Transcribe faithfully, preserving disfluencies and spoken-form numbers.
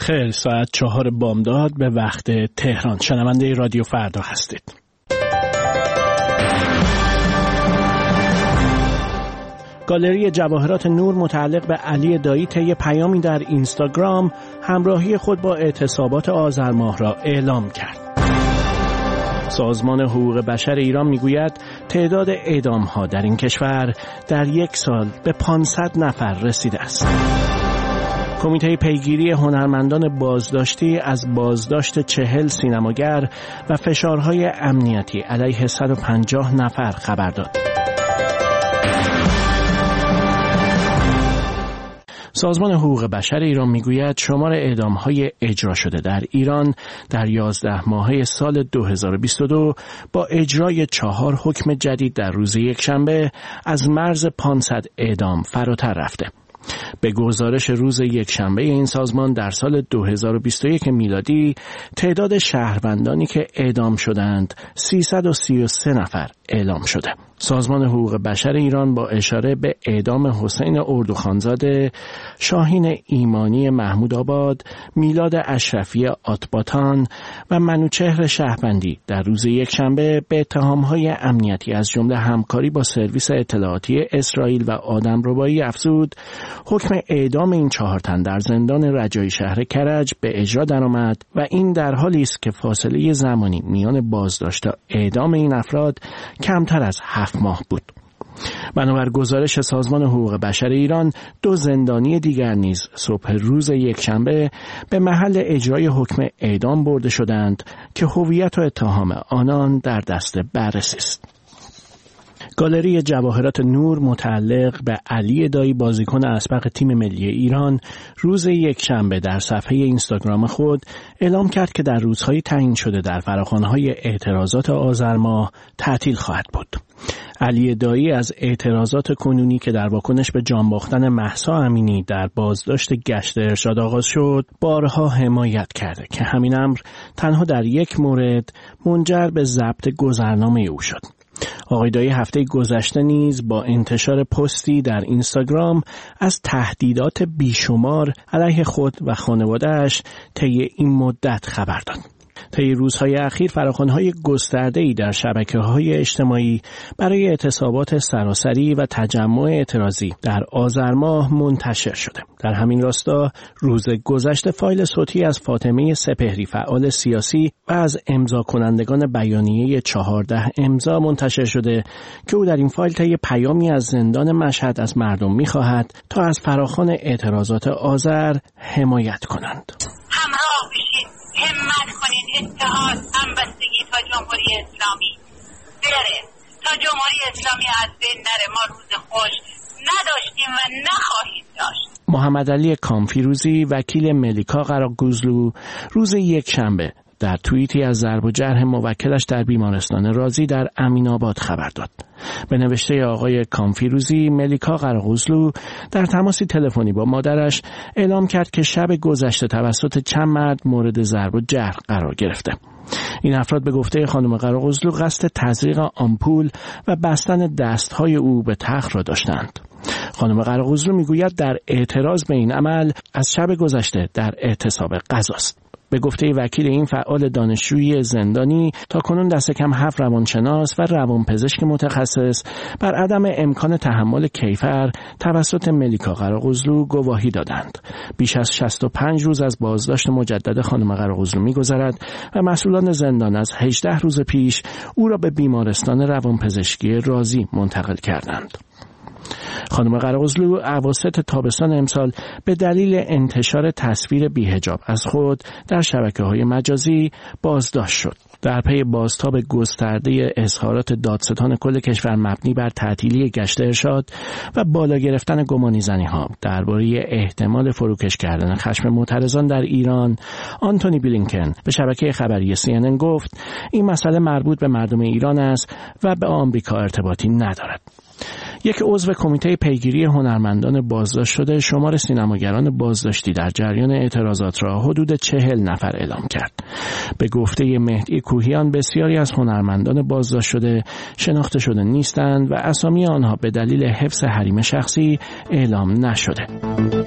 خیر، ساعت چهار بامداد به وقت تهران. شنونده رادیو فردا هستید. گالری جواهرات نور متعلق به علی دایی طی پیامی در اینستاگرام همراهی خود با اعتصابات آذر ماه را اعلام کرد. سازمان حقوق بشر ایران میگوید تعداد اعدام‌ها در این کشور در یک سال به پانصد نفر رسیده است. کمیته پیگیری هنرمندان بازداشتی از بازداشت چهل سینماگر و فشارهای امنیتی علیه صد و پنجاه نفر خبر داد. سازمان حقوق بشر ایران میگوید شمار اعدام‌های اجرا شده در ایران در یازده ماهه سال دو هزار و بیست و دو با اجرای چهار حکم جدید در روز یکشنبه از مرز پانصد اعدام فراتر رفته. به گزارش روز یکشنبه این سازمان در سال دو هزار و بیست و یک میلادی تعداد شهروندانی که اعدام شدند سیصد و سی و سه نفر اعلام شده. سازمان حقوق بشر ایران با اشاره به اعدام حسین اردوخانزاده، شاهین ایمانی محمود آباد، میلاد اشرفی آتباتان و منوچهر شهبندی در روز یکشنبه به اتهام‌های امنیتی از جمله همکاری با سرویس اطلاعاتی اسرائیل و آدمربایی افزود، حکم اعدام این چهار تن در زندان رجایی شهر کرج به اجرا درآمد و این در حالی است که فاصله زمانی میان بازداشت و اعدام این افراد کمتر از هفت ماه بود. بنابر گزارش سازمان حقوق بشر ایران، دو زندانی دیگر نیز صبح روز یکشنبه به محل اجرای حکم اعدام برده شدند که هویت و اتهام آنان در دست بررسی است. گالری جواهرات نور متعلق به علی دایی بازیکن اسبق تیم ملی ایران روز یکشنبه در صفحه اینستاگرام خود اعلام کرد که در روزهای تعیین شده در فراخوان‌های اعتراضات آذر ماه تعطیل خواهد بود. علی دایی از اعتراضات کنونی که در واکنش به جان باختن مهسا امینی در بازداشت گشت ارشاد آغاز شد، بارها حمایت کرده که همین امر تنها در یک مورد منجر به ضبط گذرنامه او شد. آقای دایی هفته گذشته نیز با انتشار پستی در اینستاگرام از تهدیدات بیشمار علیه خود و خانواده‌اش طی این مدت خبر داد. طی روزهای اخیر فراخوان‌های گسترده‌ای در شبکه‌های اجتماعی برای اعتصابات سراسری و تجمع اعتراضی در آذر ماه منتشر شده. در همین راستا روز گذشته فایل صوتی از فاطمه سپهری فعال سیاسی و از امضا کنندگان بیانیه چهارده امضا منتشر شده که او در این فایل طی پیامی از زندان مشهد از مردم می‌خواهد تا از فراخوان اعتراضات آذر حمایت کنند. همراه بشید، همت کنید، اتحاد، همبستگی تا جمهوری اسلامی بره، تا جمهوری اسلامی از بین نره. ما روز خوش نداشتیم و نخواهیم داشت. محمد علی کامفیروزی وکیل ملیکا قراقوزلو روز یکشنبه در توییتی از ضرب و جرح موکلش در بیمارستان رازی در امین‌آباد خبر داد. به نوشته آقای کامفیروزی، ملیکا قراقوزلو در تماسی تلفنی با مادرش اعلام کرد که شب گذشته توسط چند مرد مورد ضرب و جرح قرار گرفته. این افراد به گفته خانم قراقوزلو قصد تزریق آمپول و بستن دستهای او به تخت را داشتند. خانم قراقوزلو میگوید در اعتراض به این عمل از شب گذشته در اعتصاب غذاست. به گفته وکیل این فعال دانشجویی زندانی، تا کنون دست کم هفت روانشناس و روانپزشک متخصص بر عدم امکان تحمل کیفر توسط ملیکا قراقوزلو گواهی دادند. بیش از شصت و پنج روز از بازداشت مجدد خانم قراقوزلو می‌گذرد و مسئولان زندان از هجده روز پیش او را به بیمارستان روانپزشکی رازی منتقل کردند. خانم قراقوزلو اواسط تابستان امسال به دلیل انتشار تصویر بی‌حجاب از خود در شبکه‌های مجازی بازداشت شد. در پی بازتاب گسترده اظهارات دادستان کل کشور مبنی بر تعطیلی گشت ارشاد و بالا گرفتن گمانی‌زنی‌ها درباره احتمال فروکش کردن خشم معترضان در ایران، آنتونی بلینکن به شبکه خبری سی ان ان گفت این مسئله مربوط به مردم ایران است و به آمریکا ارتباطی ندارد. یک عضو کمیته پیگیری هنرمندان بازداشت شده شمار سینماگران بازداشتی در جریان اعتراضات را حدود چهل نفر اعلام کرد. به گفته مهدی کوهیان بسیاری از هنرمندان بازداشت شده شناخته شده نیستند و اسامی آنها به دلیل حفظ حریم شخصی اعلام نشده.